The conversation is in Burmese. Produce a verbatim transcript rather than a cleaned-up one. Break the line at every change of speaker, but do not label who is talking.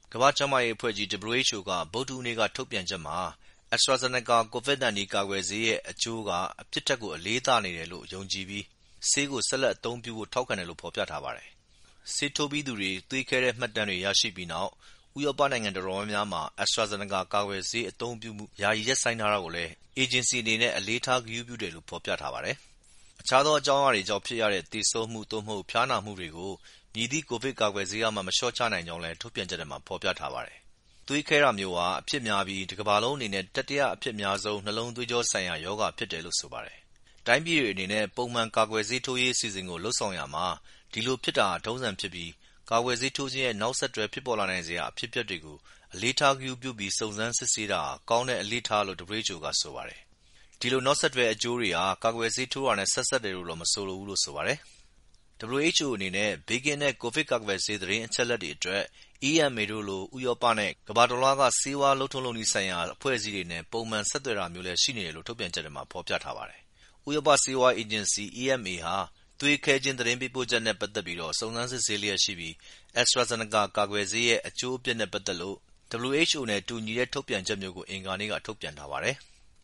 ကမ္ဘာ့ကျန်းမာရေးအဖွဲ့ကြီး W H O က ဗုဒ္ဓဟူးနေ့ကထုတ်ပြန်ချက်မှာ AstraZeneca ကိုဗစ်၁၉ ကာကွယ်ဆေးရဲ့အကျိုးကအပြစ်ထက်ကိုအလေးသာနေတယ်လို့ယုံကြည်ပြီးဆေးကိုဆက်လက်အသုံးပြုဖို့ထောက်ခံတယ်လို့ဖော်ပြထားပါတယ်။ဆေးထိုးပြီးသူတွေသွေးခဲတဲ့မှတ်တမ်းတွေရရှိပြီးနောက်ဥရောပနိုင်ငံတော်တော်များများမှာ AstraZeneca ကာကွယ်ဆေးအသုံးပြုမှုယာယီရပ်ဆိုင်းထားတာကိုလည်းအေဂျင်စီအနေနဲ့အလေးထားဂရုပြုတယ်လို့ဖော်ပြထားပါတယ်။အခြားသောအကြောင်းအရာတွေကြောင့်ဖြစ်ရတဲ့သေဆုံးမှုသို့မဟုတ်ဖျားနာမှုတွေကိုမည်သည့်ကိုဗစ်ကာကွယ်ဆေးကမှမလျှော့ချနိုင်ကြောင်းလည်းထုတ်ပြန်ချက်ထဲမှာဖော်ပြထားပါတယ်။သွေးခဲတာမျိုးဟာအဖြစ်များပြီးတကမ္ဘာလုံးအနေနဲ့တတိယအဖြစ်များဆုံးနှလုံးသွေးကြောဆိုင်ရာရောဂါဖြစ်တယ်လို့ဆိုပါတယ်။တိုင်းပြည်တွေအနေနဲ့ပုံမှန်ကာကွယ်ဆေးထိုးရေးအစီအစဉ်ကိုလုပ်ဆောင်ရာမှာဒီလိုဖြစ်တာဟာထုံးစံဖြစ်ပြီးကာကွယ်ဆေးထိုးခြင်းရဲ့နောက်ဆက်တွဲဖြစ်ပေါ်လာနိုင်စရာအဖြစ်အပျက်တွေကိုအလေးထားဂရုပြုပြီးစုံစမ်းစစ်ဆေးတာဟာကောင်းတဲ့အလေ့အထလို့ W H O ကဆိုပါတယ်။ဒီလိုနောက်ဆက်တွဲအကျိုးတွေဟာကာကွယ်ဆေးထိုးတာနဲ့ဆက်စပ်တယ်လို့တော့မဆိုလိုဘူးလို့ဆိုပါတယ်။ W H O အနေနဲ့ဘေးကင်းတဲ့ကိုဗစ်ကာကွယ်ဆေးသတင်းအချက်အလက်တွေအတွက် E M A တို့လိုဥရောပနဲ့ကမ္ဘာတလွှားကဆေးဝါးလုပ်ထုံးလုပ်နည်းဆိုင်ရာအဖွဲ့အစည်းတွေနဲ့ပုံမှန်ဆက်သွယ်တာမျိုးလည်းရှိနေတယ်လို့ထုတ်ပြန်ချက်ထဲမှာဖော်ပြထားပါတယ်။ဥရောပဆေးဝါးအေဂျင်စီ E M A ဟာသွေးခဲခြင်းသတင်းပေးပို့ချက်နဲ့ပတ်သက်ပြီးစုံစမ်းစစ်ဆေးလျက်ရှိပြီး AstraZeneca ကာကွယ်ဆေးရဲ့အကျိုးအပြစ်နဲ့ပတ်သက်လို့ W H O နဲ့တူညီတဲ့ထုတ်ပြန်ချက်မျိုးကိုအင်္ဂါနေ့ကထုတ်ပြန်ထားပါတယ်။